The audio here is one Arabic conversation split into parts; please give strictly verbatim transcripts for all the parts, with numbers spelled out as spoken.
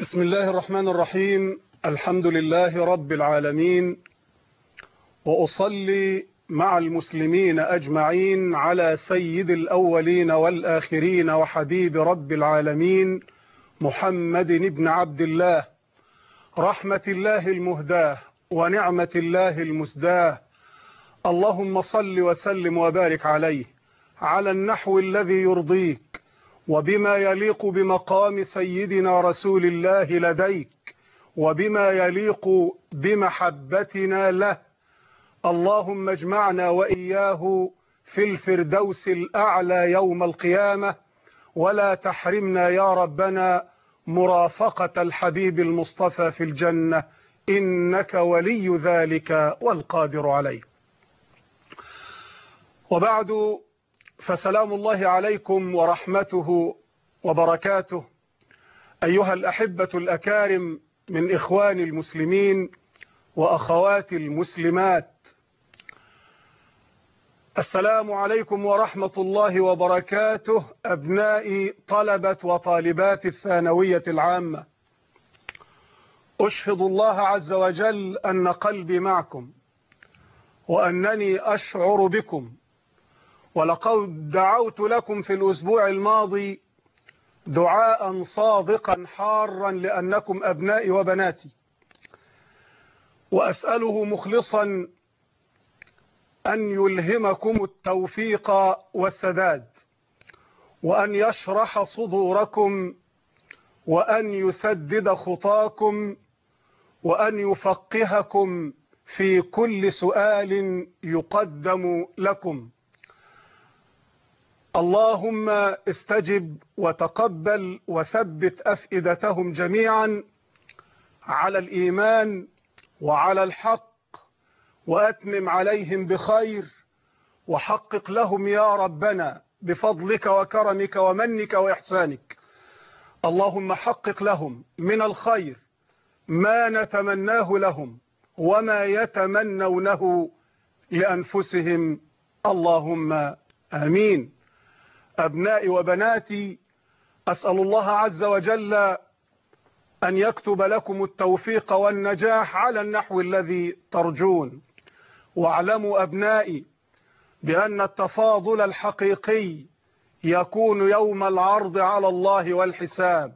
بسم الله الرحمن الرحيم. الحمد لله رب العالمين، وأصلي مع المسلمين أجمعين على سيد الأولين والآخرين وحبيب رب العالمين محمد بن عبد الله، رحمة الله المهداة ونعمة الله المسداة. اللهم صل وسلم وبارك عليه على النحو الذي يرضيك وبما يليق بمقام سيدنا رسول الله لديك وبما يليق بمحبتنا له. اللهم اجمعنا وإياه في الفردوس الأعلى يوم القيامة، ولا تحرمنا يا ربنا مرافقة الحبيب المصطفى في الجنة، إنك ولي ذلك والقادر عليه. وبعد، فسلام الله عليكم ورحمته وبركاته أيها الأحبة الأكارم من إخوان المسلمين وأخوات المسلمات. السلام عليكم ورحمة الله وبركاته أبناء طلبة وطالبات الثانوية العامة. أشهد الله عز وجل أن قلبي معكم وأنني أشعر بكم، ولقد دعوت لكم في الأسبوع الماضي دعاء صادقا حارا لأنكم أبنائي وبناتي، وأسأله مخلصا أن يلهمكم التوفيق والسداد، وأن يشرح صدوركم، وأن يسدد خطاكم، وأن يفقهكم في كل سؤال يقدم لكم. اللهم استجب وتقبل وثبت أفئدتهم جميعا على الإيمان وعلى الحق، وأتمم عليهم بخير، وحقق لهم يا ربنا بفضلك وكرمك ومنك وإحسانك. اللهم حقق لهم من الخير ما نتمناه لهم وما يتمنونه لأنفسهم، اللهم آمين. أبنائي وبناتي، أسأل الله عز وجل أن يكتب لكم التوفيق والنجاح على النحو الذي ترجون. واعلموا أبنائي بأن التفاضل الحقيقي يكون يوم العرض على الله والحساب.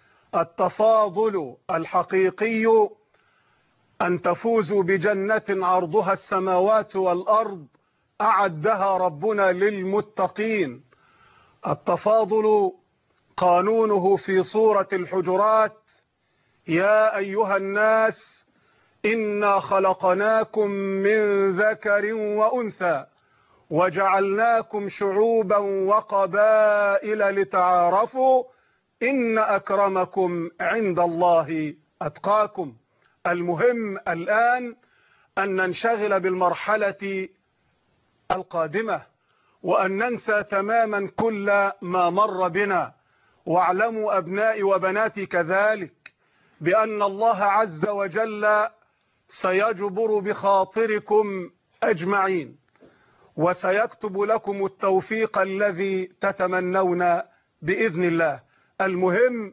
التفاضل الحقيقي أن تفوزوا بجنة عرضها السماوات والأرض أعدها ربنا للمتقين. التفاضل قانونه في سورة الحجرات: يا أيها الناس إنا خلقناكم من ذكر وأنثى وجعلناكم شعوبا وقبائل لتعارفوا إن أكرمكم عند الله أتقاكم. المهم الآن أن ننشغل بالمرحلة القادمة، وأن ننسى تماما كل ما مر بنا. واعلموا أبنائي وبناتي كذلك بأن الله عز وجل سيجبر بخاطركم أجمعين، وسيكتب لكم التوفيق الذي تتمنون بإذن الله. المهم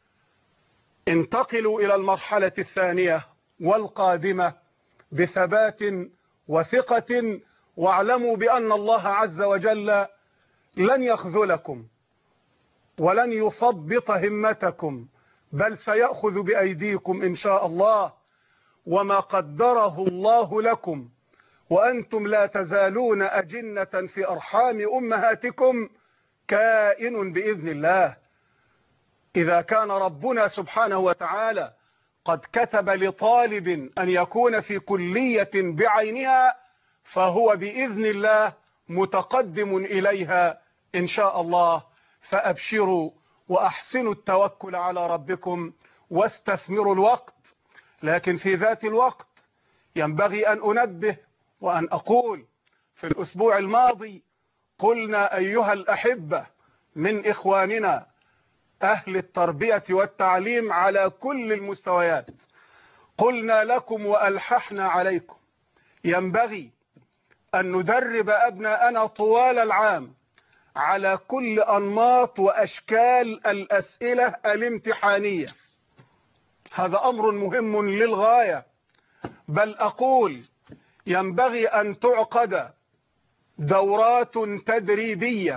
انتقلوا إلى المرحلة الثانية والقادمة بثبات وثقة، واعلموا بأن الله عز وجل لن يخذلكم ولن يثبط همتكم، بل سيأخذ بأيديكم إن شاء الله. وما قدره الله لكم وأنتم لا تزالون أجنة في أرحام أمهاتكم كائن بإذن الله. إذا كان ربنا سبحانه وتعالى قد كتب لطالب أن يكون في كلية بعينها، فهو بإذن الله متقدم إليها إن شاء الله. فأبشروا وأحسنوا التوكل على ربكم واستثمروا الوقت. لكن في ذات الوقت ينبغي أن أنبه وأن أقول: في الأسبوع الماضي قلنا أيها الأحبة من إخواننا أهل التربية والتعليم على كل المستويات، قلنا لكم وألححنا عليكم: ينبغي أن ندرب أبناءنا طوال العام على كل أنماط وأشكال الأسئلة الامتحانية، هذا أمر مهم للغاية، بل أقول ينبغي أن تعقد دورات تدريبية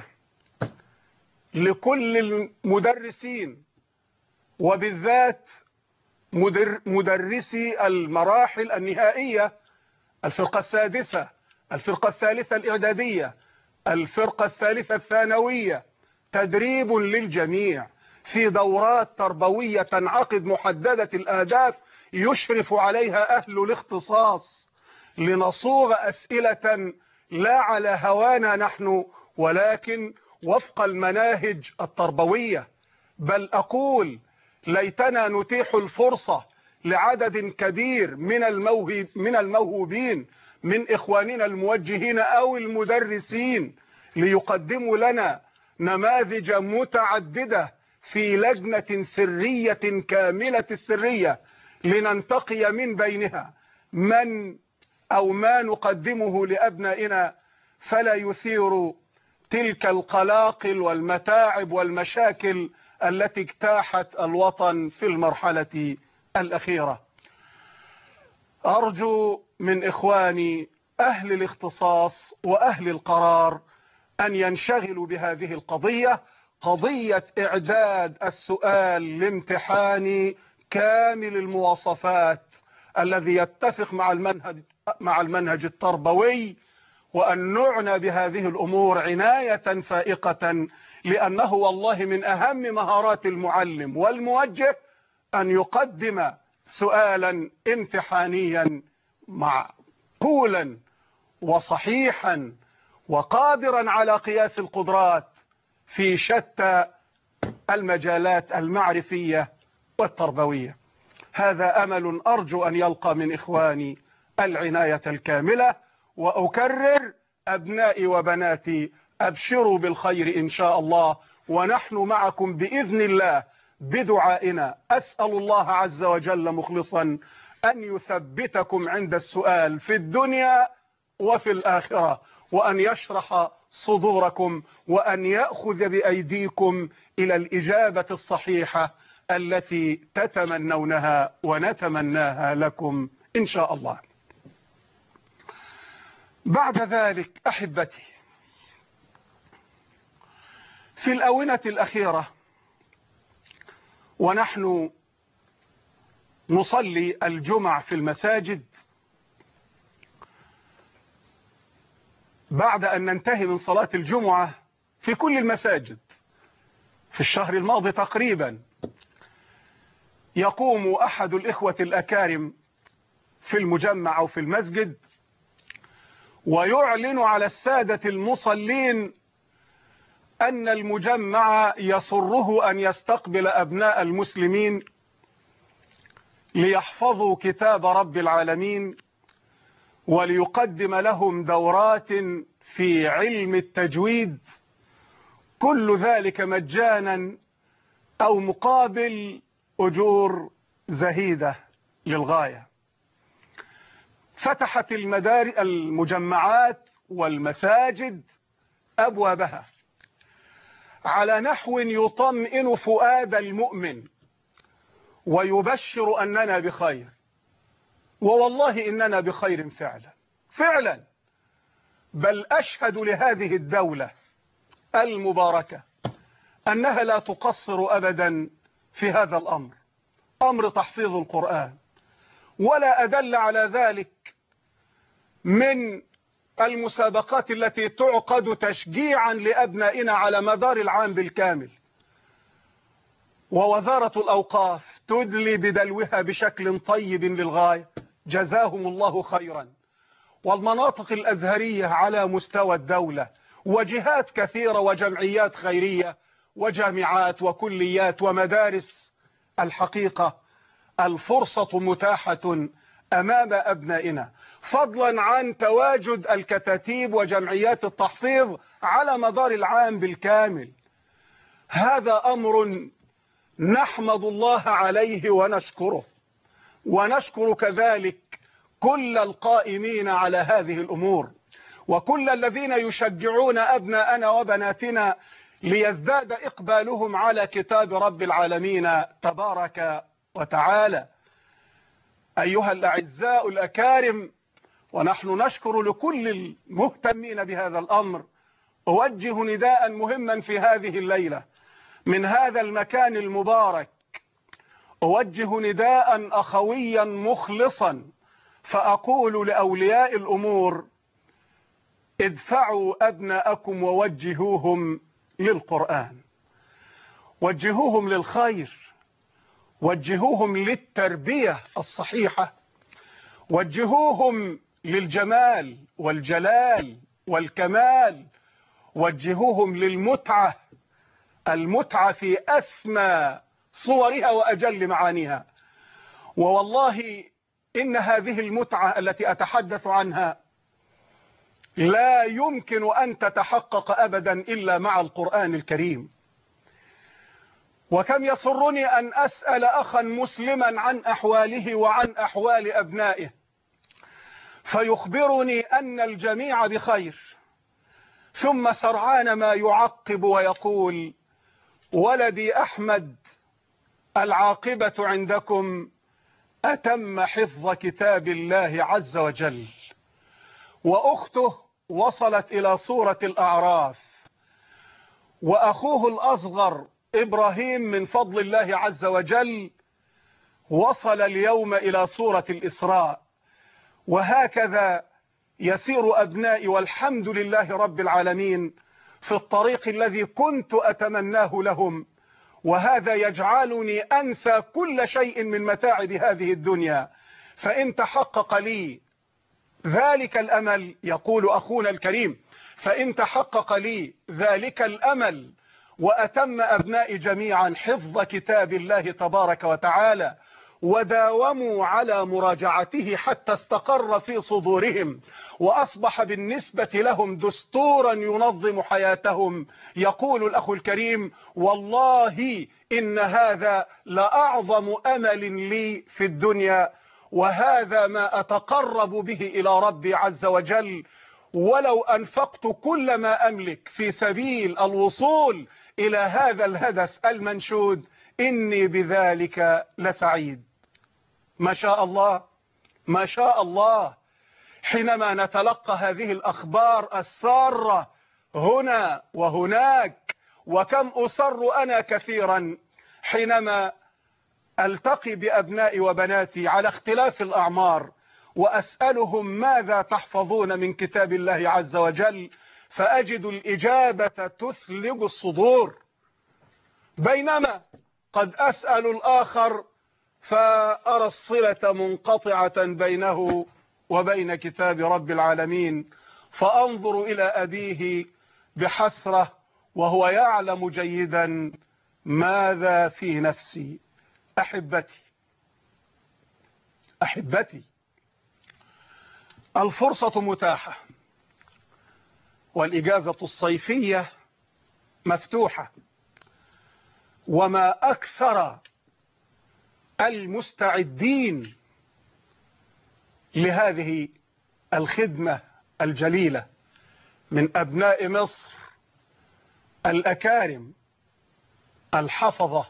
لكل المدرسين، وبالذات مدر مدرسي المراحل النهائية، الفرقة السادسة، الفرقة الثالثة الإعدادية، الفرقة الثالثة الثانوية، تدريب للجميع في دورات تربوية تنعقد محددة الأهداف يشرف عليها أهل الاختصاص، لنصوغ أسئلة لا على هوانا نحن ولكن وفق المناهج التربوية. بل أقول ليتنا نتيح الفرصة لعدد كبير من الموهب من الموهوبين من إخواننا الموجهين أو المدرسين ليقدموا لنا نماذج متعددة في لجنة سرية كاملة السرية، لننتقي من بينها من أو ما نقدمه لأبنائنا فلا يثير تلك القلاقل والمتاعب والمشاكل التي اجتاحت الوطن في المرحلة الأخيرة. أرجو من إخواني أهل الاختصاص وأهل القرار أن ينشغلوا بهذه القضية، قضية إعداد السؤال الامتحاني كامل المواصفات الذي يتفق مع المنهج مع المنهج التربوي، وأن نعنى بهذه الأمور عناية فائقة، لأنه والله من أهم مهارات المعلم والموجه أن يقدم سؤالا امتحانيا معقولا وصحيحا وقادرا على قياس القدرات في شتى المجالات المعرفية والتربوية. هذا أمل أرجو أن يلقى من إخواني العناية الكاملة، وأكرر أبنائي وبناتي أبشروا بالخير إن شاء الله، ونحن معكم بإذن الله بدعائنا. أسأل الله عز وجل مخلصا أن يثبتكم عند السؤال في الدنيا وفي الآخرة، وأن يشرح صدوركم، وأن يأخذ بأيديكم إلى الإجابة الصحيحة التي تتمنونها ونتمناها لكم إن شاء الله. بعد ذلك أحبتي، في الآونة الأخيرة ونحن نصلي الجمع في المساجد بعد أن ننتهي من صلاة الجمعة في كل المساجد في الشهر الماضي تقريبا، يقوم أحد الإخوة الأكارم في المجمع أو في المسجد ويعلن على السادة المصلين أن المجمع يسره أن يستقبل أبناء المسلمين ليحفظوا كتاب رب العالمين، وليقدم لهم دورات في علم التجويد، كل ذلك مجانا أو مقابل أجور زهيدة للغاية. فتحت المدارس المجمعات والمساجد أبوابها على نحو يطمئن فؤاد المؤمن ويبشر أننا بخير، ووالله إننا بخير فعلا فعلا. بل أشهد لهذه الدولة المباركة أنها لا تقصر أبدا في هذا الأمر، أمر تحفيظ القرآن. ولا أدل على ذلك من المسابقات التي تعقد تشجيعا لأبنائنا على مدار العام بالكامل، ووزارة الأوقاف تدلي بدلوها بشكل طيب للغاية، جزاهم الله خيرا. والمناطق الأزهرية على مستوى الدولة، وجهات كثيرة وجمعيات خيرية وجامعات وكليات ومدارس. الحقيقة الفرصة متاحة أمام أبنائنا، فضلا عن تواجد الكتاتيب وجمعيات التحفيظ على مدار العام بالكامل. هذا أمر نحمد الله عليه ونشكره، ونشكر كذلك كل القائمين على هذه الأمور، وكل الذين يشجعون أبناءنا وبناتنا ليزداد إقبالهم على كتاب رب العالمين تبارك وتعالى. أيها الأعزاء الأكارم، ونحن نشكر لكل المهتمين بهذا الأمر، أوجه نداء مهما في هذه الليلة من هذا المكان المبارك. أوجه نداء أخويا مخلصا، فأقول لأولياء الأمور: ادفعوا أبناءكم ووجهوهم للقرآن، وجهوهم للخير، وجهوهم للتربية الصحيحة، وجهوهم للجمال والجلال والكمال، وجهوهم للمتعة، المتعة في أسمى صورها وأجل معانيها. ووالله إن هذه المتعة التي أتحدث عنها لا يمكن أن تتحقق أبدا إلا مع القرآن الكريم. وكم يسرني أن أسأل أخا مسلما عن أحواله وعن أحوال أبنائه، فيخبرني أن الجميع بخير، ثم سرعان ما يعقب ويقول: ولدي أحمد العاقبة عندكم أتم حفظ كتاب الله عز وجل، وأخته وصلت إلى سورة الأعراف، وأخوه الأصغر إبراهيم من فضل الله عز وجل وصل اليوم إلى سورة الإسراء. وهكذا يسير أبنائي والحمد لله رب العالمين في الطريق الذي كنت أتمناه لهم، وهذا يجعلني أنسى كل شيء من متاعب هذه الدنيا. فإن تحقق لي ذلك الأمل، يقول أخونا الكريم، فإن تحقق لي ذلك الأمل وأتم أبنائي جميعا حفظ كتاب الله تبارك وتعالى، وداوموا على مراجعته حتى استقر في صدورهم وأصبح بالنسبة لهم دستورا ينظم حياتهم، يقول الأخ الكريم: والله إن هذا لأعظم أمل لي في الدنيا، وهذا ما أتقرب به إلى ربي عز وجل، ولو أنفقت كل ما أملك في سبيل الوصول إلى هذا الهدف المنشود إني بذلك لسعيد. ما شاء الله، ما شاء الله. حينما نتلقى هذه الأخبار السارة هنا وهناك، وكم أسر أنا كثيرا حينما ألتقي بأبنائي وبناتي على اختلاف الأعمار وأسألهم: ماذا تحفظون من كتاب الله عز وجل؟ فأجد الإجابة تثلج الصدور، بينما قد أسأل الآخر فأرى الصلة منقطعة بينه وبين كتاب رب العالمين، فأنظر إلى أبيه بحسرة وهو يعلم جيدا ماذا في نفسي. أحبتي أحبتي الفرصة متاحة، والإجازة الصيفية مفتوحة، وما أكثر المستعدين لهذه الخدمة الجليلة من أبناء مصر الأكارم الحفظة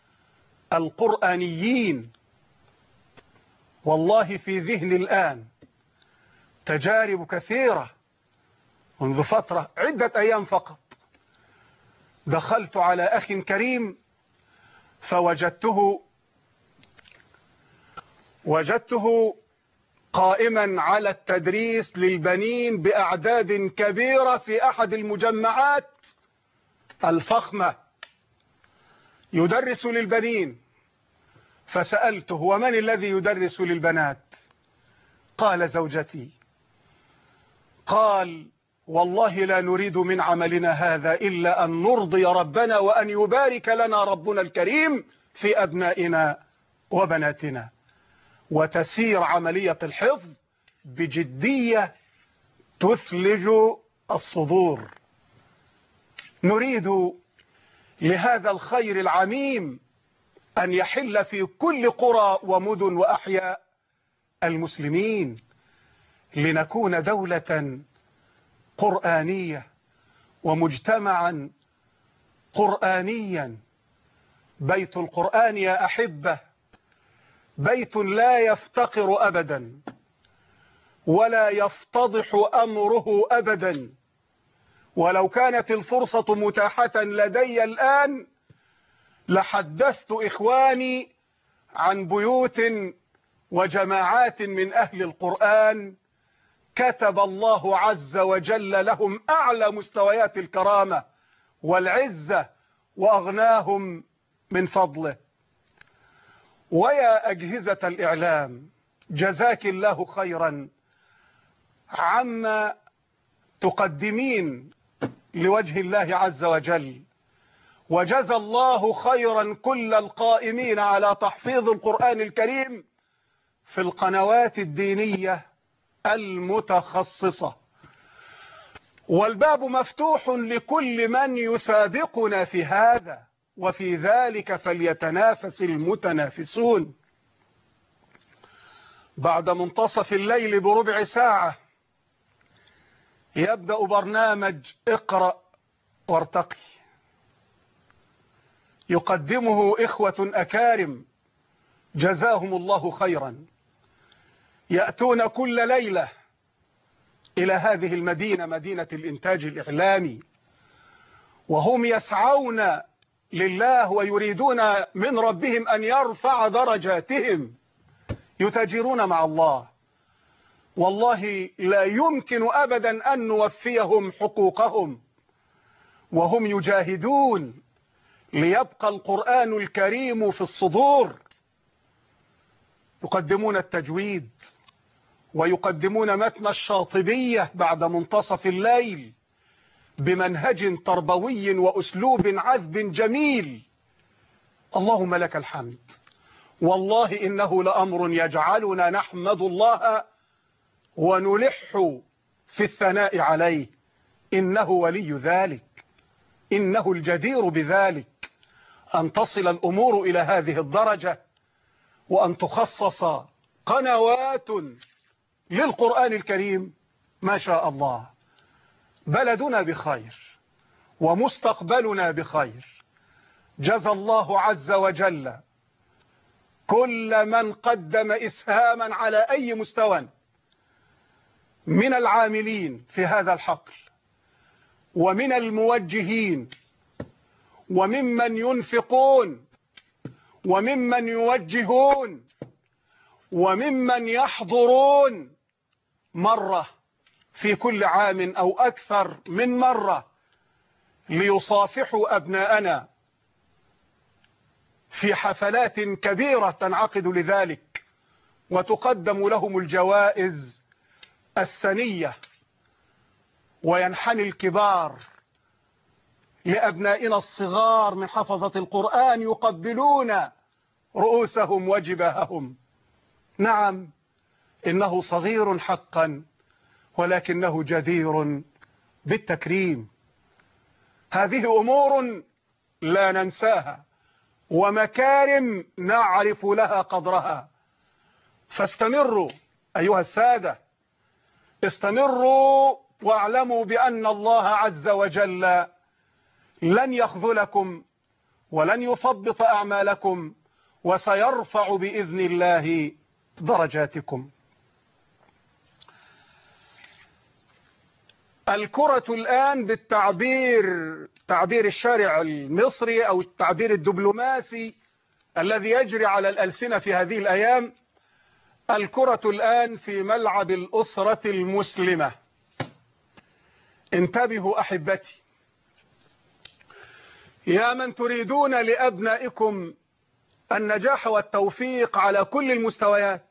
القرآنيين. والله في ذهني الآن تجارب كثيرة. منذ فترة عدة أيام فقط دخلت على أخ كريم فوجدته وجدته قائما على التدريس للبنين بأعداد كبيرة في أحد المجمعات الفخمة، يدرس للبنين. فسألته: ومن الذي يدرس للبنات؟ قال: زوجتي. قال: والله لا نريد من عملنا هذا إلا أن نرضي ربنا وأن يبارك لنا ربنا الكريم في أبنائنا وبناتنا. وتسير عملية الحفظ بجدية تثلج الصدور. نريد لهذا الخير العميم أن يحل في كل قرى ومدن وأحياء المسلمين، لنكون دولة قرآنية ومجتمعا قرآنيا. بيت القرآن يا أحبة بيت لا يفتقر أبدا ولا يفتضح أمره أبدا. ولو كانت الفرصة متاحة لدي الآن لحدثت إخواني عن بيوت وجماعات من أهل القرآن كتب الله عز وجل لهم أعلى مستويات الكرامة والعزة وأغناهم من فضله. ويا أجهزة الإعلام جزاك الله خيرا عما تقدمين لوجه الله عز وجل، وجزى الله خيرا كل القائمين على تحفيظ القرآن الكريم في القنوات الدينية المتخصصة. والباب مفتوح لكل من يسابقنا في هذا، وفي ذلك فليتنافس المتنافسون. بعد منتصف الليل بربع ساعة يبدأ برنامج اقرأ وارتقي، يقدمه إخوة أكارم جزاهم الله خيرا، يأتون كل ليلة إلى هذه المدينة، مدينة الإنتاج الإعلامي، وهم يسعون لله ويريدون من ربهم أن يرفع درجاتهم، يتاجرون مع الله. والله لا يمكن أبدا أن نوفيهم حقوقهم، وهم يجاهدون ليبقى القرآن الكريم في الصدور. يقدمون التجويد ويقدمون متن الشاطبية بعد منتصف الليل بمنهج تربوي وأسلوب عذب جميل. اللهم لك الحمد. والله إنه لأمر يجعلنا نحمد الله ونلح في الثناء عليه، إنه ولي ذلك، إنه الجدير بذلك، أن تصل الأمور إلى هذه الدرجة، وأن تخصص قنوات للقرآن الكريم. ما شاء الله. بلدنا بخير ومستقبلنا بخير. جزى الله عز وجل كل من قدم إسهاما على أي مستوى من العاملين في هذا الحقل ومن الموجهين وممن ينفقون وممن يوجهون وممن يحضرون مرة في كل عام أو أكثر من مرة ليصافحوا أبناءنا في حفلات كبيرة تنعقد لذلك، وتقدم لهم الجوائز السنية، وينحني الكبار لأبنائنا الصغار من حفظة القرآن يقبلون رؤوسهم وجباههم. نعم، إنه صغير حقا ولكنه جدير بالتكريم. هذه أمور لا ننساها ومكارم نعرف لها قدرها. فاستمروا أيها السادة، استمروا واعلموا بأن الله عز وجل لن يخذلكم ولن يثبط أعمالكم، وسيرفع بإذن الله درجاتكم. الكرة الآن بالتعبير تعبير الشارع المصري أو التعبير الدبلوماسي الذي يجري على الألسنة في هذه الأيام، الكرة الآن في ملعب الأسرة المسلمة. انتبهوا أحبتي، يا من تريدون لأبنائكم النجاح والتوفيق على كل المستويات.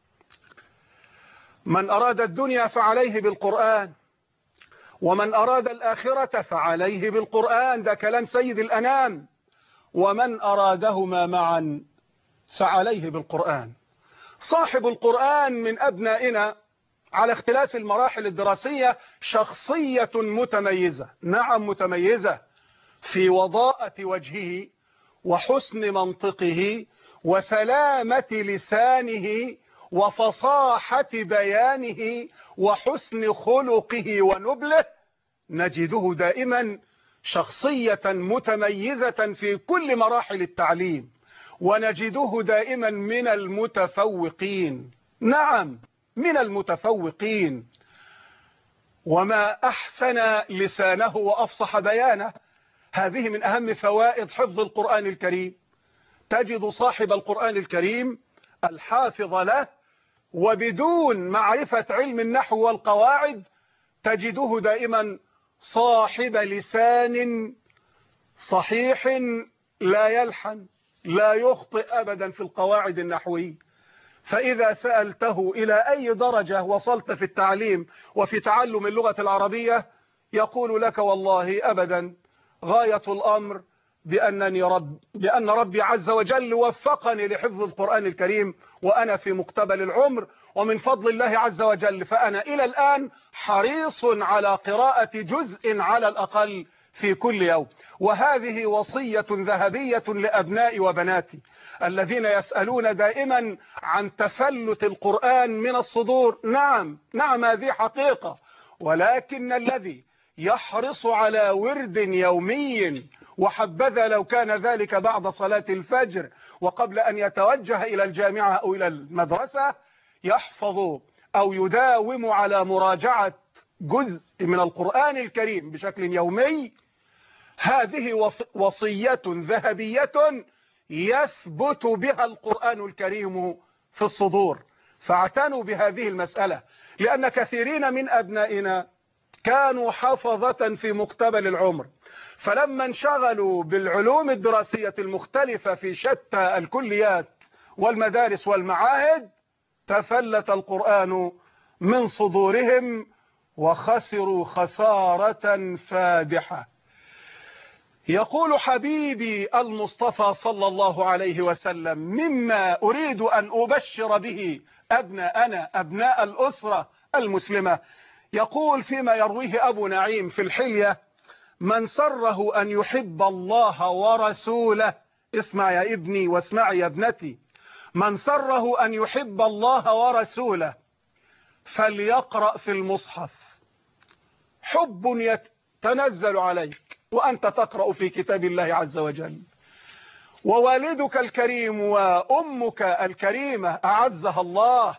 من أراد الدنيا فعليه بالقرآن، ومن أراد الآخرة فعليه بالقرآن، ده كلام سيد الأنام. ومن أرادهما معا فعليه بالقرآن. صاحب القرآن من أبنائنا على اختلاف المراحل الدراسية شخصية متميزة، نعم متميزة، في وضاءة وجهه وحسن منطقه وسلامة لسانه وفصاحة بيانه وحسن خلقه ونبله. نجده دائما شخصية متميزة في كل مراحل التعليم، ونجده دائما من المتفوقين. نعم، من المتفوقين. وما أحسن لسانه وأفصح بيانه. هذه من أهم فوائد حفظ القرآن الكريم. تجد صاحب القرآن الكريم الحافظ له وبدون معرفة علم النحو والقواعد تجده دائما صاحب لسان صحيح لا يلحن، لا يخطئ أبدا في القواعد النحوية. فإذا سألته إلى أي درجة وصلت في التعليم وفي تعلم اللغة العربية يقول لك والله أبدا، غاية الأمر بأنني رب بأن ربي عز وجل وفقني لحفظ القرآن الكريم وأنا في مقتبل العمر، ومن فضل الله عز وجل فأنا إلى الآن حريص على قراءة جزء على الأقل في كل يوم. وهذه وصية ذهبية لأبنائي وبناتي الذين يسألون دائما عن تفلت القرآن من الصدور. نعم نعم هذه حقيقة، ولكن الذي يحرص على ورد يومي، وحبذا لو كان ذلك بعد صلاة الفجر وقبل أن يتوجه إلى الجامعة أو إلى المدرسة، يحفظ أو يداوم على مراجعة جزء من القرآن الكريم بشكل يومي، هذه وصية ذهبية يثبت بها القرآن الكريم في الصدور. فاعتنوا بهذه المسألة، لأن كثيرين من أبنائنا كانوا حفظة في مقتبل العمر، فلما انشغلوا بالعلوم الدراسية المختلفة في شتى الكليات والمدارس والمعاهد تفلت القرآن من صدورهم وخسروا خسارة فادحة. يقول حبيبي المصطفى صلى الله عليه وسلم: مما أريد أن أبشر به أبناءنا أبناء الأسرة المسلمة، يقول فيما يرويه أبو نعيم في الحلية: من سره أن يحب الله ورسوله، اسمع يا ابني واسمع يا ابنتي، من سره أن يحب الله ورسوله فليقرأ في المصحف. حب يتنزل عليك وأنت تقرأ في كتاب الله عز وجل، ووالدك الكريم وأمك الكريمة أعزها الله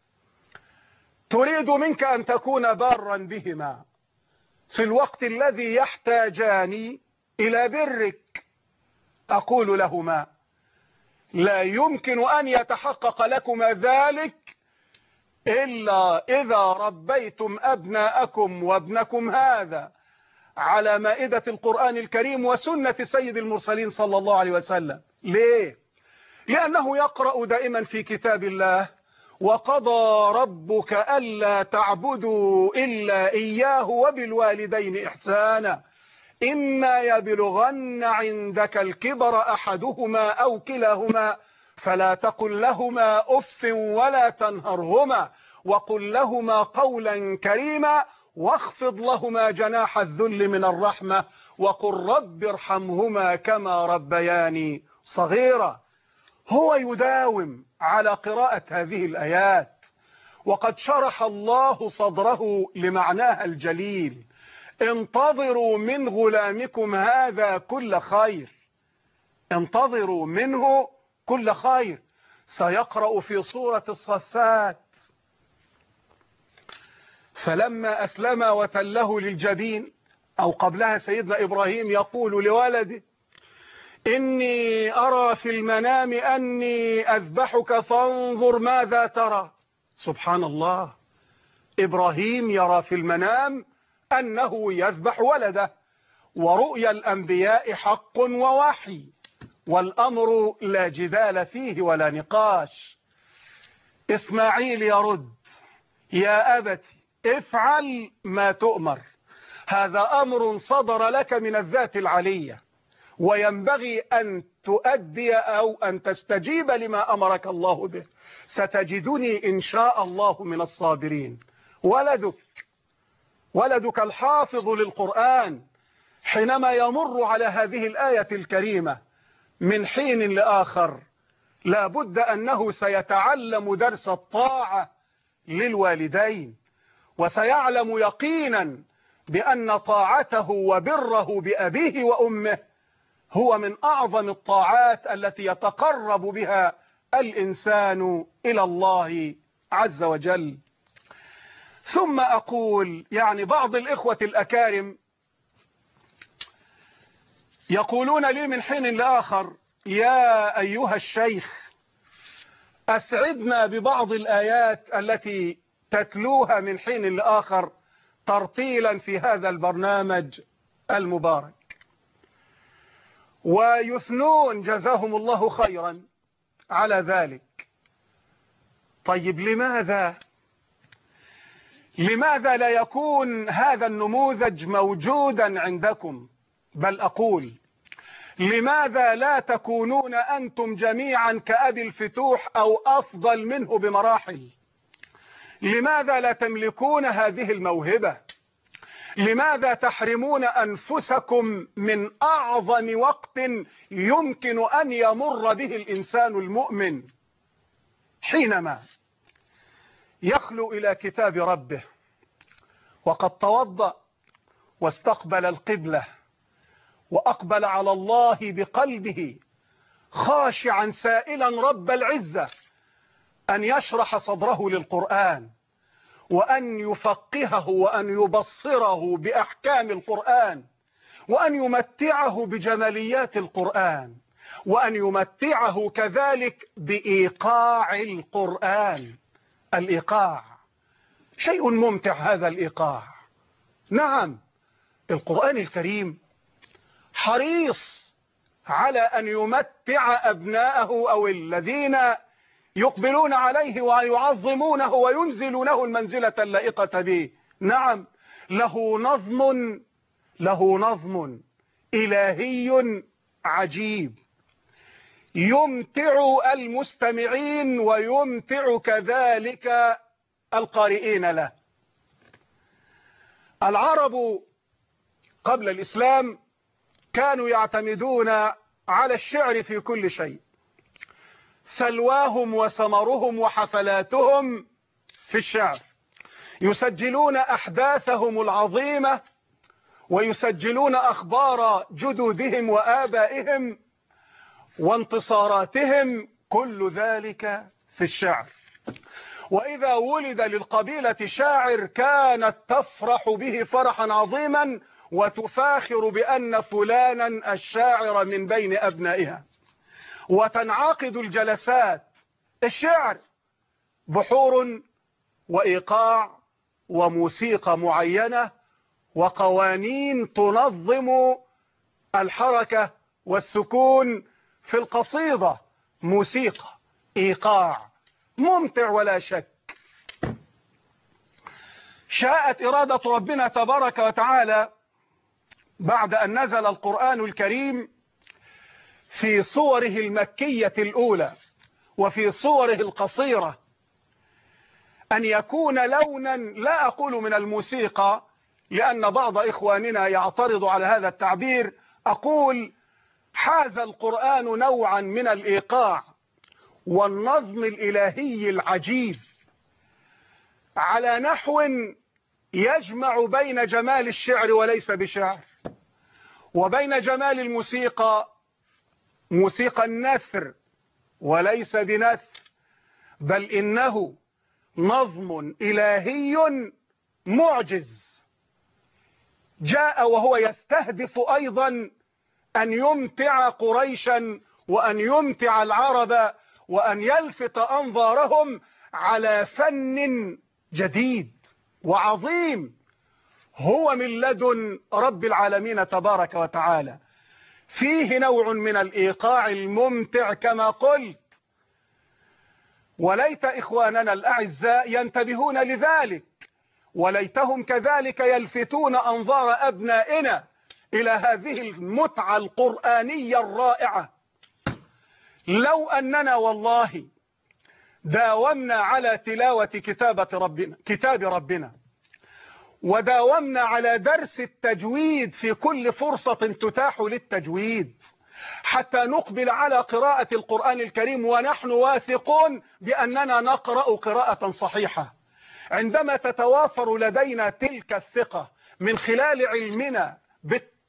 تريد منك أن تكون بارا بهما في الوقت الذي يحتاجان إلى برك. أقول لهما: لا يمكن أن يتحقق لكما ذلك إلا إذا ربيتم أبناءكم وابنكم هذا على مائدة القرآن الكريم وسنة سيد المرسلين صلى الله عليه وسلم. ليه؟ لأنه يقرأ دائما في كتاب الله: وقضى ربك ألا تعبدوا إلا إياه وبالوالدين إحسانا إما يبلغن عندك الكبر أحدهما أو كلاهما فلا تقل لهما أف ولا تنهرهما وقل لهما قولا كريما واخفض لهما جناح الذل من الرحمة وقل رب ارحمهما كما ربياني صغيرا. هو يداوم على قراءة هذه الآيات، وقد شرح الله صدره لمعناها الجليل: انتظروا من غلامكم هذا كل خير، انتظروا منه كل خير. سيقرأ في سورة الصفات: فلما أسلم وتله للجبين، أو قبلها سيدنا إبراهيم يقول لولده: إني أرى في المنام أني أذبحك فانظر ماذا ترى. سبحان الله، إبراهيم يرى في المنام أنه يذبح ولده، ورؤيا الأنبياء حق ووحي، والأمر لا جدال فيه ولا نقاش. إسماعيل يرد: يا أبت افعل ما تؤمر، هذا أمر صدر لك من الذات العلية، وينبغي أن تؤدي أو أن تستجيب لما أمرك الله به، ستجدني إن شاء الله من الصابرين. ولدك ولدك الحافظ للقرآن حينما يمر على هذه الآية الكريمة من حين لآخر لا بد أنه سيتعلم درس الطاعة للوالدين، وسيعلم يقينا بأن طاعته وبره بأبيه وأمه هو من أعظم الطاعات التي يتقرب بها الإنسان إلى الله عز وجل. ثم أقول يعني بعض الإخوة الأكارم يقولون لي من حين لآخر: يا أيها الشيخ، أسعدنا ببعض الآيات التي تتلوها من حين لآخر ترتيلا في هذا البرنامج المبارك. ويثنون جزاهم الله خيرا على ذلك. طيب لماذا لماذا لا يكون هذا النموذج موجودا عندكم؟ بل أقول: لماذا لا تكونون أنتم جميعا كأبي الفتوح أو أفضل منه بمراحل؟ لماذا لا تملكون هذه الموهبة؟ لماذا تحرمون أنفسكم من أعظم وقت يمكن أن يمر به الإنسان المؤمن، حينما يخلو إلى كتاب ربه وقد توضأ واستقبل القبلة وأقبل على الله بقلبه خاشعا سائلا رب العزة أن يشرح صدره للقرآن وأن يفقهه وأن يبصره بأحكام القرآن وأن يمتعه بجماليات القرآن وأن يمتعه كذلك بإيقاع القرآن. الإيقاع شيء ممتع، هذا الإيقاع. نعم، القرآن الكريم حريص على أن يمتع أبناءه أو الذين يقبلون عليه ويعظمونه وينزلونه المنزلة اللائقة به. نعم، له نظم له نظم إلهي عجيب يمتع المستمعين ويمتع كذلك القارئين له. العرب قبل الإسلام كانوا يعتمدون على الشعر في كل شيء. سلواهم وسمرهم وحفلاتهم في الشعر، يسجلون أحداثهم العظيمة ويسجلون أخبار جدودهم وآبائهم وانتصاراتهم، كل ذلك في الشعر. وإذا ولد للقبيلة شاعر كانت تفرح به فرحا عظيما وتفاخر بأن فلانا الشاعر من بين أبنائها، وتنعقد الجلسات. الشعر بحور وإيقاع وموسيقى معينة وقوانين تنظم الحركة والسكون في القصيدة. موسيقى، إيقاع، ممتع ولا شك. شاءت إرادة ربنا تبارك وتعالى بعد أن نزل القرآن الكريم في صوره المكية الأولى وفي صوره القصيرة أن يكون لونا، لا أقول من الموسيقى لأن بعض إخواننا يعترض على هذا التعبير، أقول حاز القرآن نوعا من الإيقاع والنظم الإلهي العجيب على نحو يجمع بين جمال الشعر وليس بشعر، وبين جمال الموسيقى موسيقى النثر وليس بنثر، بل إنه نظم إلهي معجز جاء وهو يستهدف أيضا أن يمتع قريشا وأن يمتع العرب وأن يلفت أنظارهم على فن جديد وعظيم هو من لدن رب العالمين تبارك وتعالى، فيه نوع من الإيقاع الممتع كما قلت. وليت إخواننا الأعزاء ينتبهون لذلك، وليتهم كذلك يلفتون أنظار أبنائنا إلى هذه المتعة القرآنية الرائعة. لو أننا والله داومنا على تلاوة كتابة ربنا كتاب ربنا وداومنا على درس التجويد في كل فرصة تتاح للتجويد حتى نقبل على قراءة القرآن الكريم ونحن واثقون بأننا نقرأ قراءة صحيحة، عندما تتوافر لدينا تلك الثقة من خلال علمنا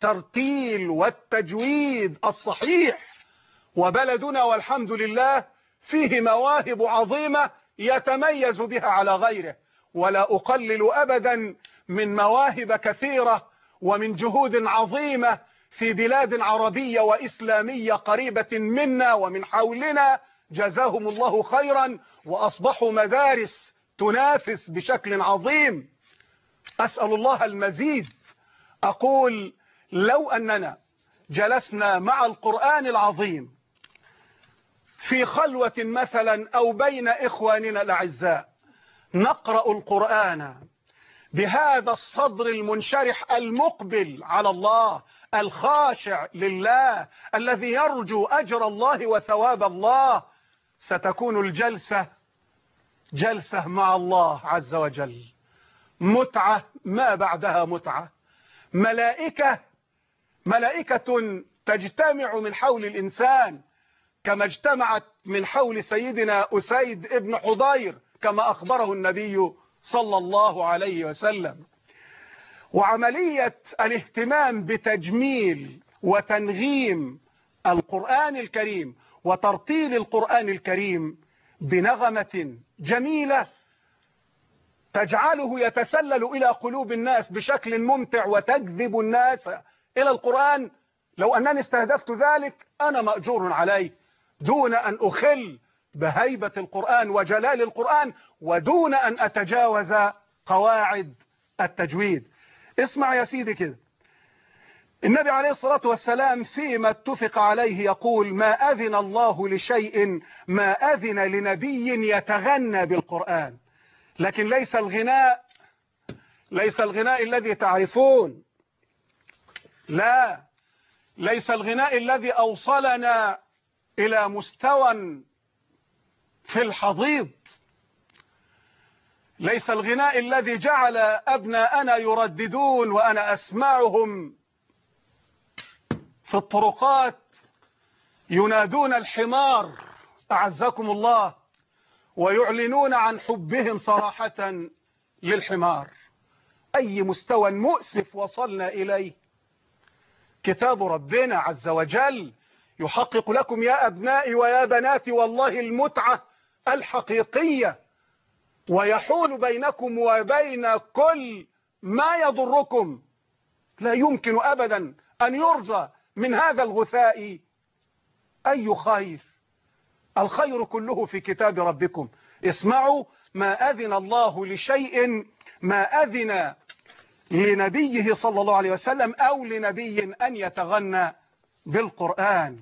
الترتيل والتجويد الصحيح. وبلدنا والحمد لله فيه مواهب عظيمة يتميز بها على غيره، ولا أقلل أبدا من مواهب كثيرة ومن جهود عظيمة في بلاد عربية وإسلامية قريبة منا ومن حولنا، جزاهم الله خيرا، وأصبحوا مدارس تنافس بشكل عظيم. أسأل الله المزيد. أقول لو أننا جلسنا مع القرآن العظيم في خلوة مثلا أو بين إخواننا الأعزاء نقرأ القرآن بهذا الصدر المنشرح المقبل على الله الخاشع لله الذي يرجو أجر الله وثواب الله، ستكون الجلسة جلسة مع الله عز وجل، متعة ما بعدها متعة. ملائكة ملائكة تجتمع من حول الإنسان كما اجتمعت من حول سيدنا أسيد ابن حضير كما أخبره النبي صلى الله عليه وسلم. وعملية الاهتمام بتجميل وتنغيم القرآن الكريم وترتيل القرآن الكريم بنغمة جميلة تجعله يتسلل إلى قلوب الناس بشكل ممتع وتجذب الناس إلى القرآن، لو أنني استهدفت ذلك أنا مأجور عليه، دون أن أخل بهيبة القرآن وجلال القرآن ودون أن أتجاوز قواعد التجويد. اسمع يا سيدي كده، النبي عليه الصلاة والسلام فيما اتفق عليه يقول: ما أذن الله لشيء ما أذن لنبي يتغنى بالقرآن. لكن ليس الغناء ليس الغناء الذي تعرفون، لا، ليس الغناء الذي أوصلنا إلى مستوى في الحضيض، ليس الغناء الذي جعل أبناءنا يرددون وأنا أسمعهم في الطرقات ينادون الحمار أعزكم الله ويعلنون عن حبهم صراحة للحمار. أي مستوى مؤسف وصلنا إليه. كتاب ربنا عز وجل يحقق لكم يا أبنائي ويا بناتي والله المتعة الحقيقية، ويحول بينكم وبين كل ما يضركم. لا يمكن أبدا أن يرجى من هذا الغثاء أي خير. الخير كله في كتاب ربكم. اسمعوا: ما أذن الله لشيء ما أذن لنبيه صلى الله عليه وسلم أو لنبي أن يتغنى بالقرآن.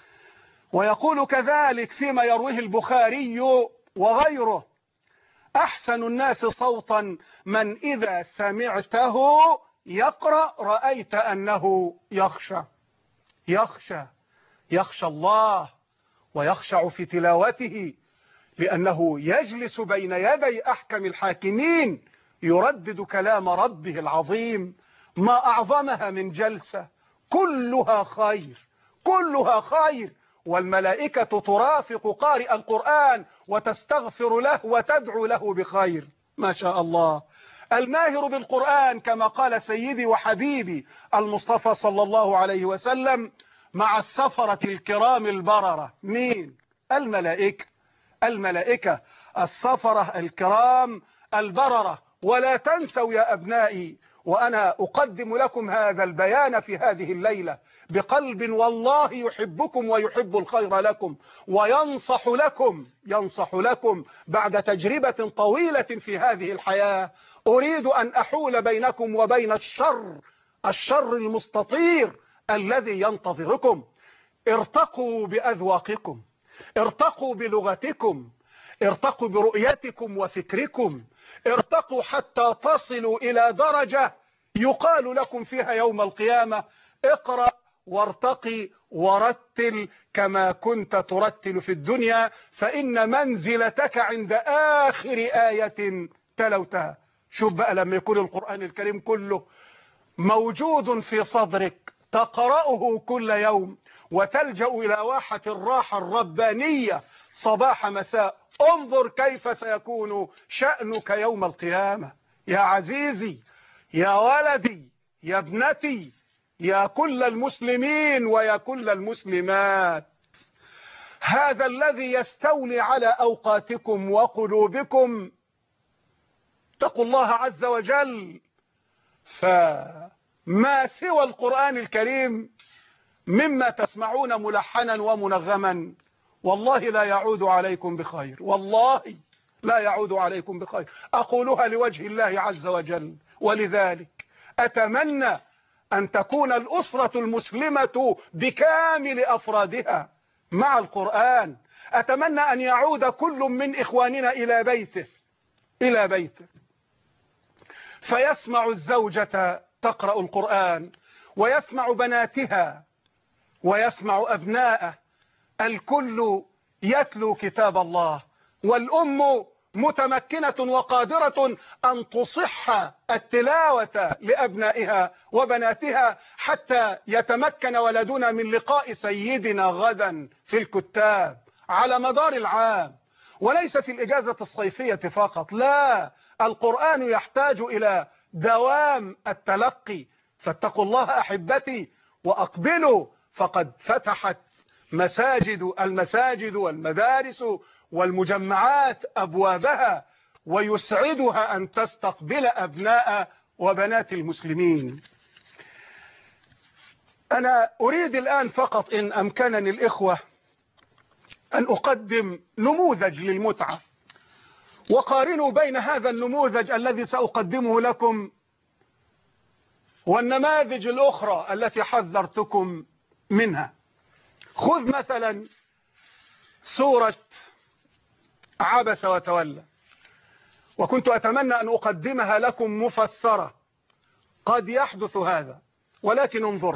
ويقول كذلك فيما يرويه البخاري وغيره: أحسن الناس صوتا من إذا سمعته يقرأ رأيت أنه يخشى يخشى يخشى الله ويخشع في تلاوته، لأنه يجلس بين يدي أحكم الحاكمين يردد كلام ربه العظيم. ما أعظمها من جلسة، كلها خير كلها خير. والملائكة ترافق قارئ القرآن وتستغفر له وتدعو له بخير. ما شاء الله. الماهر بالقرآن كما قال سيدي وحبيبي المصطفى صلى الله عليه وسلم مع السفرة الكرام البررة. مين؟ الملائكة الملائكة السفرة الكرام البررة. ولا تنسوا يا أبنائي، وأنا أقدم لكم هذا البيان في هذه الليلة بقلب والله يحبكم ويحب الخير لكم وينصح لكم ينصح لكم بعد تجربة طويلة في هذه الحياة. أريد أن أحول بينكم وبين الشر الشر المستطير الذي ينتظركم. ارتقوا بأذواقكم، ارتقوا بلغتكم، ارتقوا برؤيتكم وفكركم، ارتقوا حتى تصلوا إلى درجة يقال لكم فيها يوم القيامة: اقرأ وارتقي ورتل كما كنت ترتل في الدنيا، فإن منزلتك عند آخر آية تلوتها. شوف بقى لما يكون القرآن الكريم كله موجود في صدرك تقرأه كل يوم وتلجأ إلى واحة الراحة الربانية صباح مساء، انظر كيف سيكون شأنك يوم القيامة. يا عزيزي، يا ولدي، يا ابنتي، يا كل المسلمين ويا كل المسلمات، هذا الذي يستولي على أوقاتكم وقلوبكم اتقوا الله عز وجل. فما سوى القرآن الكريم مما تسمعون ملحنا ومنغما والله لا يعود عليكم بخير، والله لا يعود عليكم بخير، أقولها لوجه الله عز وجل. ولذلك أتمنى أن تكون الأسرة المسلمة بكامل أفرادها مع القرآن. أتمنى أن يعود كل من إخواننا إلى بيته إلى بيته فيسمع الزوجة تقرأ القرآن، ويسمع بناتها، ويسمع أبناءه، الكل يتلو كتاب الله، والأم متمكنة وقادرة أن تصح التلاوة لأبنائها وبناتها حتى يتمكن ولدنا من لقاء سيدنا غدا في الكتاب على مدار العام، وليس في الإجازة الصيفية فقط. لا، القرآن يحتاج إلى دوام التلقي. فاتقوا الله أحبتي وأقبلوا، فقد فتحت مساجد المساجد والمدارس والمجمعات أبوابها، ويسعدها أن تستقبل أبناء وبنات المسلمين. أنا أريد الآن فقط إن أمكنني الإخوة أن أقدم نموذج للمتعة، وقارنوا بين هذا النموذج الذي سأقدمه لكم والنماذج الأخرى التي حذرتكم منها. خذ مثلا سورة عبس وتولى، وكنت أتمنى أن أقدمها لكم مفسرة، قد يحدث هذا، ولكن انظر.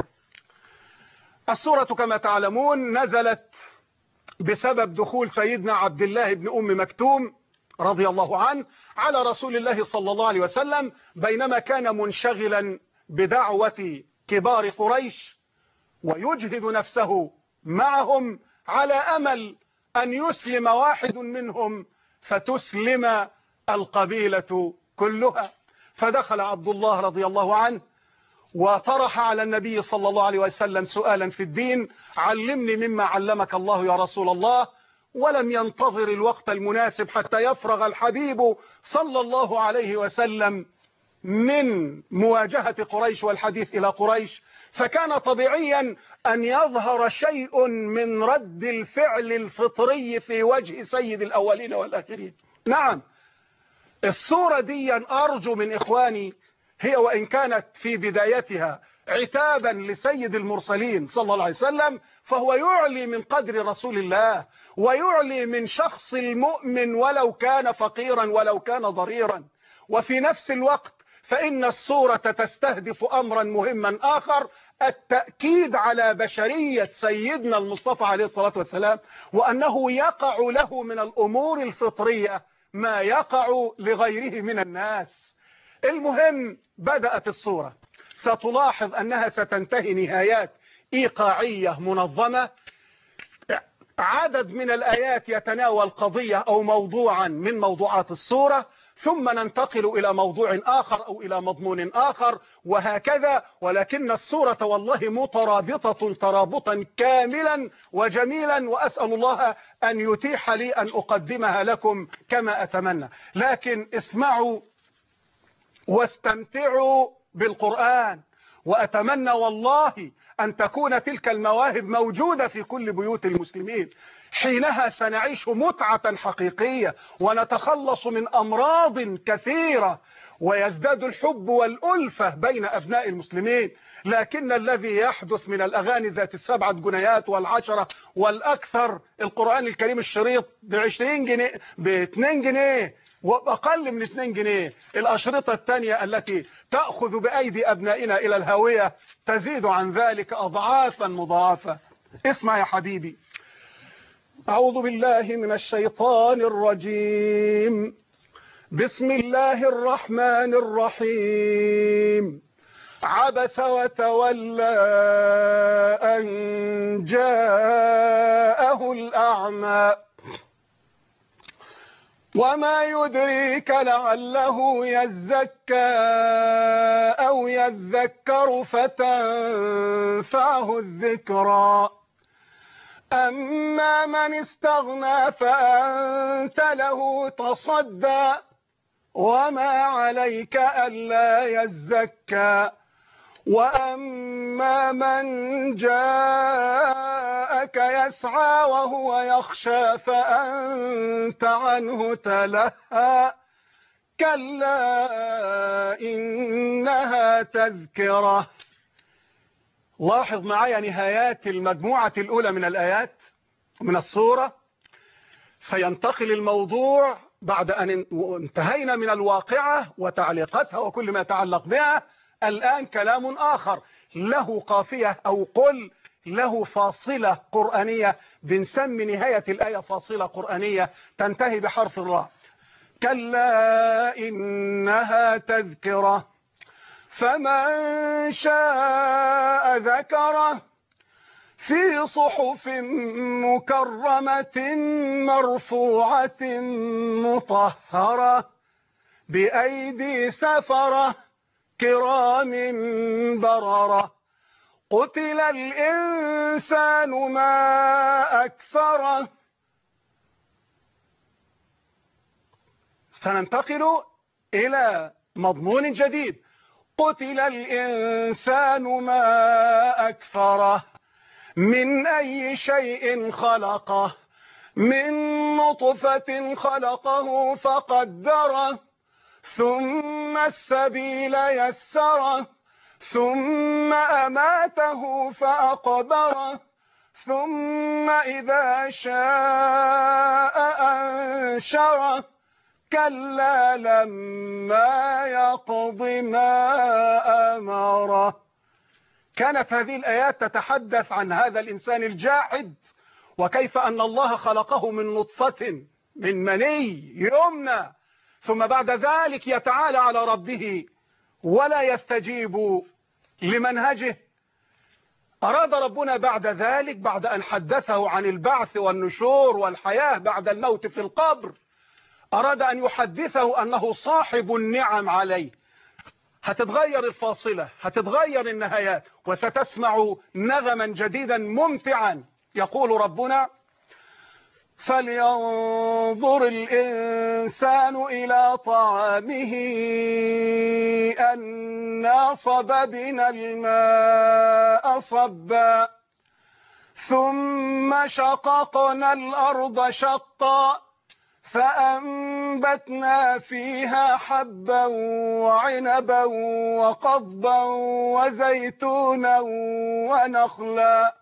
السورة كما تعلمون نزلت بسبب دخول سيدنا عبد الله بن أم مكتوم رضي الله عنه على رسول الله صلى الله عليه وسلم بينما كان منشغلا بدعوة كبار قريش، ويجهد نفسه معهم على أمل أن يسلم واحد منهم فتسلم القبيلة كلها. فدخل عبد الله رضي الله عنه وطرح على النبي صلى الله عليه وسلم سؤالا في الدين: علمني مما علمك الله يا رسول الله. ولم ينتظر الوقت المناسب حتى يفرغ الحبيب صلى الله عليه وسلم من مواجهة قريش والحديث إلى قريش، فكان طبيعيا أن يظهر شيء من رد الفعل الفطري في وجه سيد الأولين والآخرين. نعم، الصورة دي أرجو من إخواني هي وإن كانت في بدايتها عتابا لسيد المرسلين صلى الله عليه وسلم، فهو يعلي من قدر رسول الله ويعلي من شخص المؤمن ولو كان فقيرا ولو كان ضريرا. وفي نفس الوقت فإن الصورة تستهدف أمرا مهما آخر، التأكيد على بشرية سيدنا المصطفى عليه الصلاة والسلام، وأنه يقع له من الأمور الفطرية ما يقع لغيره من الناس. المهم بدأت الصورة، ستلاحظ أنها ستنتهي نهايات إيقاعية منظمة، عدد من الآيات يتناول قضية أو موضوعا من موضوعات الصورة، ثم ننتقل إلى موضوع آخر أو إلى مضمون آخر وهكذا. ولكن الصورة والله مترابطة ترابطا كاملا وجميلا، وأسأل الله أن يتيح لي أن أقدمها لكم كما أتمنى. لكن اسمعوا واستمتعوا بالقرآن، وأتمنى والله أن تكون تلك المواهب موجودة في كل بيوت المسلمين. حينها سنعيش متعة حقيقية ونتخلص من أمراض كثيرة، ويزداد الحب والألفة بين أبناء المسلمين. لكن الذي يحدث من الأغاني ذات السبعة جنيهات والعشرة والأكثر، القرآن الكريم الشريط بعشرين جنيه باثنين جنيه وأقل من اثنين جنيه، الأشرطة الثانية التي تأخذ بأيدي أبنائنا إلى الهاوية تزيد عن ذلك أضعافا مضاعفة. اسمع يا حبيبي: أعوذ بالله من الشيطان الرجيم، بسم الله الرحمن الرحيم. عبس وتولى أن جاءه الأعمى وما يدريك لعله يزكى أو يذكر فتنفعه الذكرى. أما من استغنى فأنت له تصدى وما عليك ألا يزكى. وأما من جاءك يسعى وهو يخشى فأنت عنه تلهى. كلا إنها تذكرة. لاحظ معي نهايات المجموعة الأولى من الآيات من السورة. سينتقل الموضوع بعد أن انتهينا من الواقعة وتعليقاتها وكل ما يتعلق بها. الآن كلام آخر له قافية أو قل له فاصلة قرآنية، بنسمي نهاية الآية فاصلة قرآنية تنتهي بحرف الراء. كلا إنها تذكرة فمن شاء ذكره في صحف مكرمة مرفوعة مطهرة بأيدي سفرة كرام بررة. قتل الإنسان ما أكفره. سننتقل إلى مضمون جديد. قتل الإنسان ما أكفره من أي شيء خلقه من نطفة خلقه فقدره ثم السبيل يسره ثم أماته فأقبره ثم إذا شاء أنشره كلا لما يقض ما أمره. كانت هذه الآيات تتحدث عن هذا الإنسان الجاحد وكيف أن الله خلقه من نطفة من مني يمنى ثم بعد ذلك يتعالى على ربه ولا يستجيب لمنهجه. أراد ربنا بعد ذلك بعد أن حدثه عن البعث والنشور والحياة بعد الموت في القبر أراد أن يحدثه أنه صاحب النعم عليه. هتتغير الفاصلة، هتتغير النهايات، وستسمع نغما جديدا ممتعا. يقول ربنا فلينظر الإنسان إلى طعامه أنا صببنا الماء صبا ثم شققنا الأرض شقا فأنبتنا فيها حبا وعنبا وقضبا وزيتونا ونخلا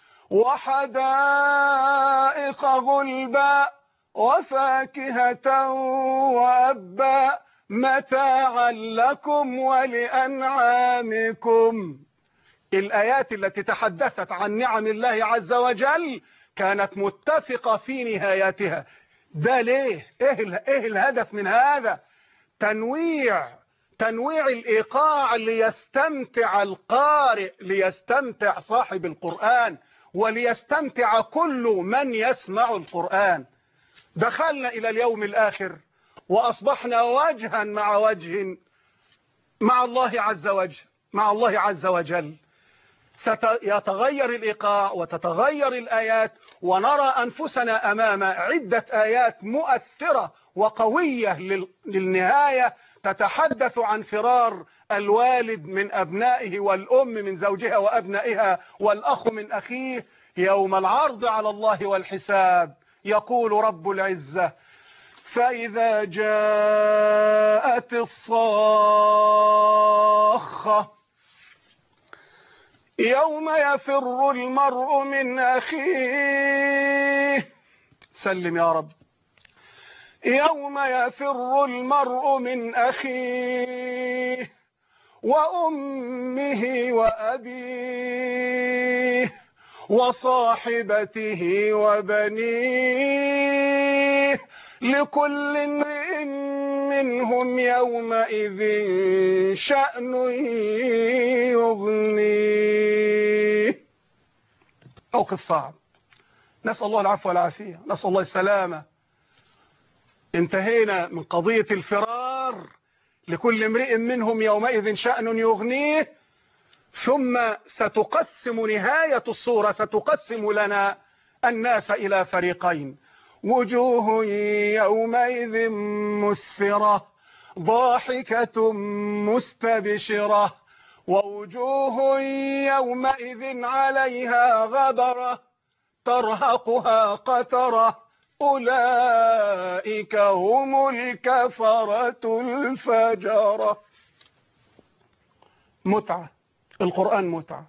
وحدائق غلبا وفاكهة وأبا متاعا لكم ولأنعامكم. الآيات التي تحدثت عن نعم الله عز وجل كانت متفقة في نهاياتها. ده ليه؟ ايه, إيه الهدف من هذا؟ تنويع تنويع الإيقاع ليستمتع القارئ، ليستمتع صاحب القرآن، وليستمتع كل من يسمع القرآن. دخلنا إلى اليوم الآخر وأصبحنا وجها مع وجه مع الله عز وجل مع الله عز وجل. سيتغير الإيقاع وتتغير الآيات ونرى أنفسنا أمام عدة آيات مؤثرة وقوية للنهاية تتحدث عن فرار الوالد من أبنائه والأم من زوجها وأبنائها والأخ من أخيه يوم العرض على الله والحساب. يقول رب العزة فإذا جاءت الصاخة يوم يفر المرء من أخيه. سلم يا رب. يوم يفر المرء من أخيه وأمه وأبيه وصاحبته وبنيه لكل امرئ منهم يومئذ شأن يغنيه. موقف صعب، نسأل الله العفو والعافية، نسأل الله السلامة. انتهينا من قضية الفرار، لكل امرئ منهم يومئذ شأن يغنيه. ثم ستقسم نهاية الصورة، ستقسم لنا الناس إلى فريقين: وجوه يومئذ مسفرة ضاحكة مستبشرة، ووجوه يومئذ عليها غبرة ترهقها قترة، أولئك هم الكفرة الفجرة. متعة، القرآن متعة.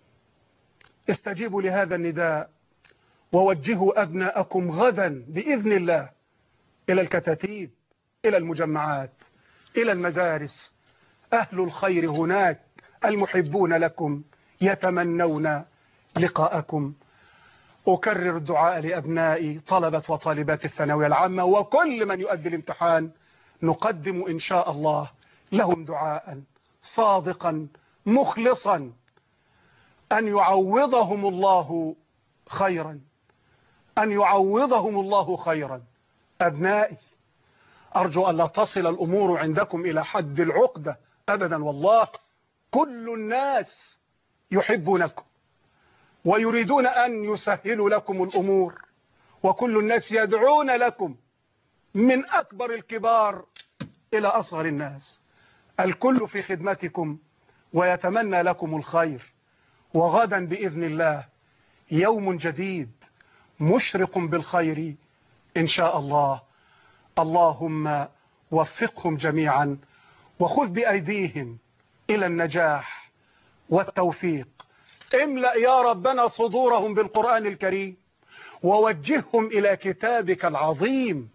استجيبوا لهذا النداء ووجهوا أبناءكم غدا بإذن الله إلى الكتاتيب، إلى المجمعات، إلى المدارس. أهل الخير هناك المحبون لكم يتمنون لقاءكم. أكرر الدعاء لأبنائي طلبة وطالبات الثانوية العامة وكل من يؤدي الامتحان. نقدم إن شاء الله لهم دعاء صادقا مخلصا أن يعوضهم الله خيرا، أن يعوضهم الله خيرا. أبنائي، أرجو أن لا تصل الأمور عندكم إلى حد العقدة أبدا، والله كل الناس يحبونكم ويريدون أن يسهلوا لكم الأمور، وكل الناس يدعون لكم من أكبر الكبار إلى أصغر الناس. الكل في خدمتكم ويتمنى لكم الخير. وغدا بإذن الله يوم جديد مشرق بالخير إن شاء الله. اللهم وفقهم جميعا وخذ بأيديهم إلى النجاح والتوفيق. املأ يا ربنا صدورهم بالقرآن الكريم ووجههم إلى كتابك العظيم،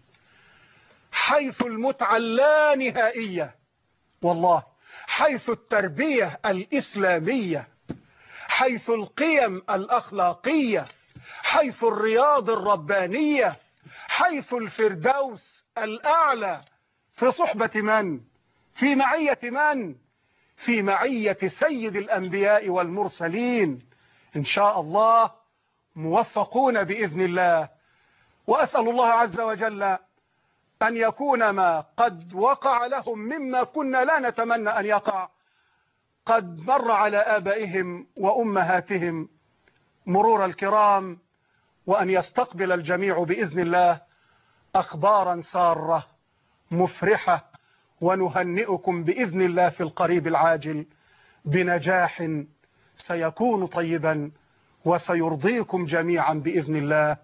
حيث المتعة اللانهائية، والله حيث التربية الإسلامية، حيث القيم الأخلاقية، حيث الرياض الربانية، حيث الفردوس الأعلى. في صحبة من؟ في معية من؟ في معية سيد الأنبياء والمرسلين. إن شاء الله موفقون بإذن الله. وأسأل الله عز وجل أن يكون ما قد وقع لهم مما كنا لا نتمنى أن يقع قد مر على آبائهم وأمهاتهم مرور الكرام، وأن يستقبل الجميع بإذن الله أخبارا سارة مفرحة، ونهنئكم بإذن الله في القريب العاجل بنجاح سيكون طيبا وسيرضيكم جميعا بإذن الله.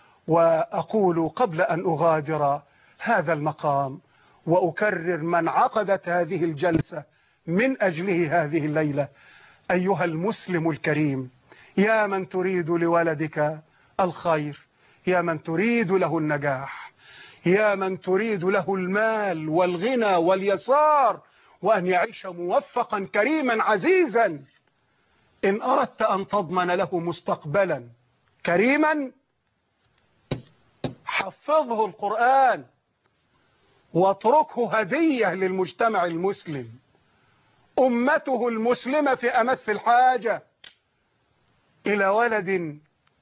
وأقول قبل أن أغادر هذا المقام وأكرر من عقدت هذه الجلسة من أجله هذه الليلة: أيها المسلم الكريم، يا من تريد لولدك الخير، يا من تريد له النجاح، يا من تريد له المال والغنى واليسار وأن يعيش موفقا كريما عزيزا، إن أردت أن تضمن له مستقبلا كريما حفظه القرآن واتركه هدية للمجتمع المسلم. أمته المسلمة في أمس الحاجة إلى ولد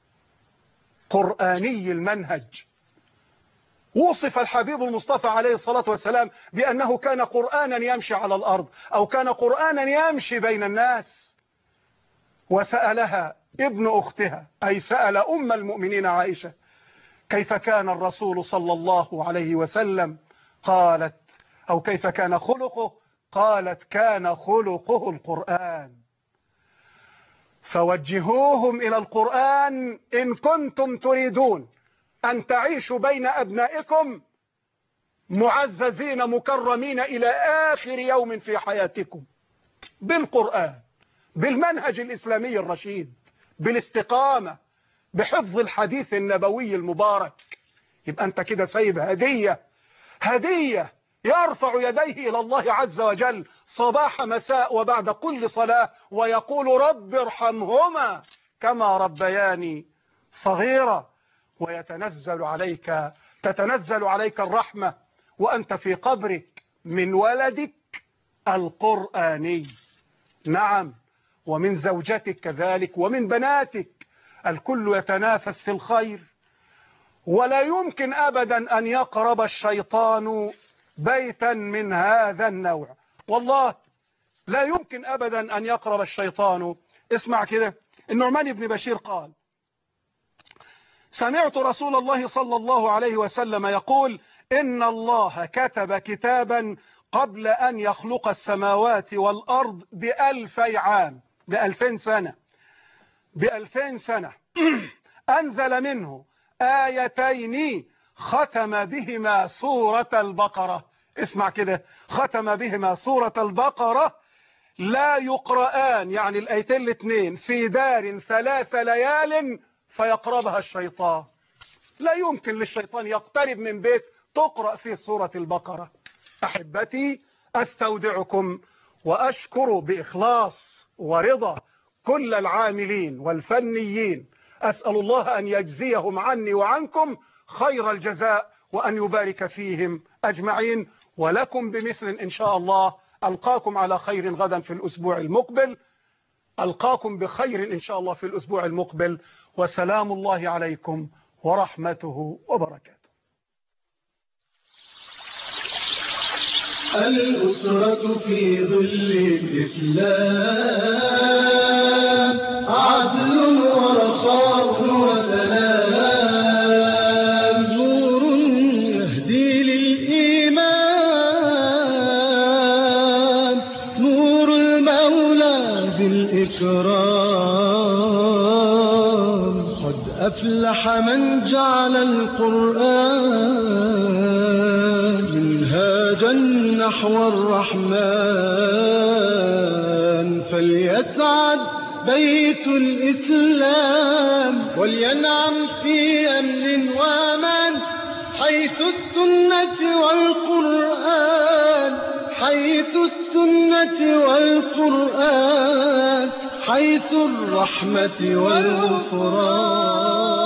قرآني المنهج. وصف الحبيب المصطفى عليه الصلاة والسلام بأنه كان قرآنا يمشي على الأرض، أو كان قرآنا يمشي بين الناس. وسألها ابن أختها، أي سأل أم المؤمنين عائشة: كيف كان الرسول صلى الله عليه وسلم؟ قالت: أو كيف كان خلقه؟ قالت: كان خلقه القرآن. فوجهوهم إلى القرآن إن كنتم تريدون أن تعيشوا بين أبنائكم معززين مكرمين إلى آخر يوم في حياتكم، بالقرآن، بالمنهج الإسلامي الرشيد، بالاستقامة، بحفظ الحديث النبوي المبارك. يبقى أنت كده سايب هدية، هدية يرفع يديه إلى الله عز وجل صباح مساء وبعد كل صلاة ويقول: رب ارحمهما كما ربياني صغيرا. ويتنزل عليك تتنزل عليك الرحمة وأنت في قبرك من ولدك القرآني. نعم، ومن زوجتك كذلك، ومن بناتك. الكل يتنافس في الخير، ولا يمكن أبدا أن يقرب الشيطان بيتا من هذا النوع. والله لا يمكن أبدا أن يقرب الشيطان. اسمع كده، النعمان بن بشير قال: سمعت رسول الله صلى الله عليه وسلم يقول: إن الله كتب كتابا قبل أن يخلق السماوات والأرض بألفي عام، بألفين سنة، بألفين سنة أنزل منه آيتين ختم بهما سورة البقرة. اسمع كده، ختم بهما سورة البقرة، لا يقرآن، يعني الآيتين الاثنين، في دار ثلاث ليال فيقربها الشيطان. لا يمكن للشيطان يقترب من بيت تقرأ فيه سورة البقرة. أحبتي، أستودعكم وأشكر بإخلاص ورضا كل العاملين والفنيين. أسأل الله أن يجزيهم عني وعنكم خير الجزاء، وأن يبارك فيهم أجمعين، ولكم بمثل إن شاء الله. ألقاكم على خير غدا في الأسبوع المقبل، ألقاكم بخير إن شاء الله في الأسبوع المقبل، وسلام الله عليكم ورحمته وبركاته. الأسرة في ظل الإسلام عدل ورخاء وسلام، نور يهدي للإيمان، نور المولى بالإكرام. قد أفلح من جعل القرآن منهاجا نحو الرحمن. فليسعد بيت الإسلام ولينعم في أمن وأمان، حيث السنة والقرآن، حيث السنة والقرآن، حيث الرحمة والغفران.